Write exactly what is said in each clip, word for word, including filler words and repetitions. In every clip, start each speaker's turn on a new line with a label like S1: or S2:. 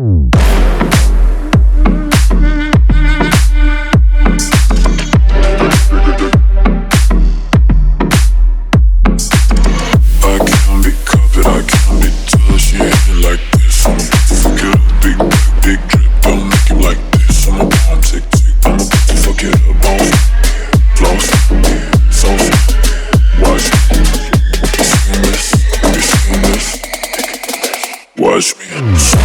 S1: Watch me.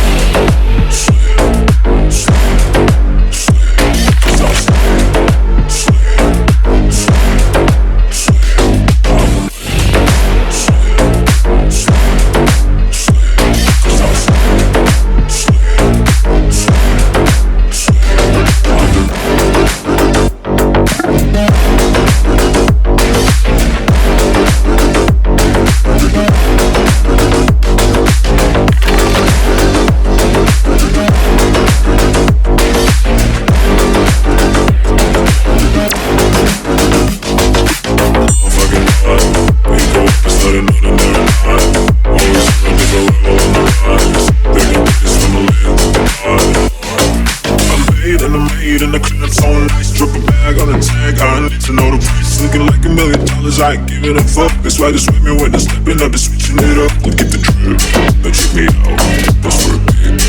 S1: In the club, so nice, drop a bag on the tag. I need to know the price. Looking like a million dollars, I ain't giving a fuck. That's why just with me when I'm stepping up and switching it up. Look at the drip, now check me out. That's for a big